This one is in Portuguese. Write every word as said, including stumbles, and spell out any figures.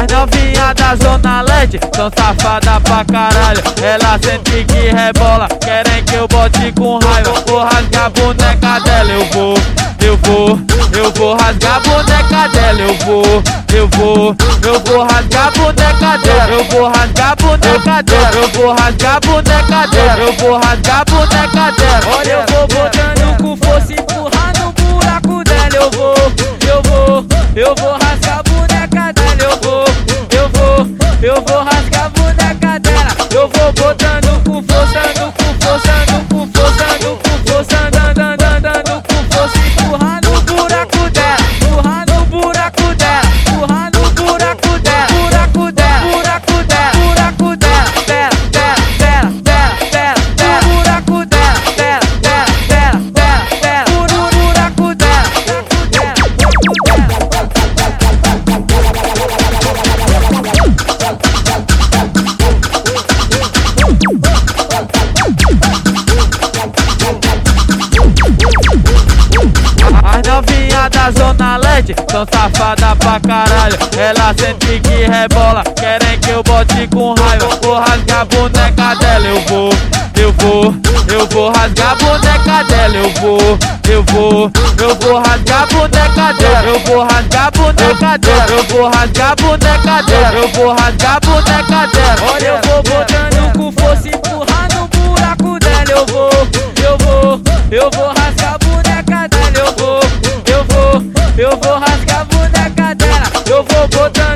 As novinha da Zona Leste são safada pra caralho. Ela sente que rebola, querem que eu bote com raiva. Vou rasgar a boneca dela, eu vou, eu vou, eu vou rasgar a boneca dela, eu vou, eu vou, eu vou rasgar a boneca dela, eu vou rasgar a boneca dela, eu vou rasgar a boneca dela, eu vou rasgar a boneca dela. Olha, eu vou botando com força, empurrar no buraco dela, eu vou, eu vou, eu vou rasgar a boneca dela, eu vou, eu vou, eu vou rasgar a boneca dela, eu vou botando com força, no com força, no com força, no com força, andando, andando com força, empurrar no buraco dela, empurrar no buraco dela, empurrar no buraco dela, buraco dela, buraco dela, buraco dela, dela, dela, dela, dela, dela, buraco dela, dela, dela, dela, dela, dela, buraco dela, As novinha da Zona Leste são safada pra caralho. Ela sente que rebola, querem que eu bote com raiva. Vou rasgar a boneca dela, eu vou, eu vou, eu vou rasgar a boneca dela, eu vou, eu vou, eu vou rasgar a boneca dela, eu vou rasgar a boneca dela, eu vou rasgar a boneca dela, eu vou rasgar a boneca dela. Olha, eu vou botando com força, empurrar no buraco dela, eu vou, eu vou, eu vou rasgar a boneca dela, eu vou, eu vou, eu vou rasgar a boneca dela, eu vou botando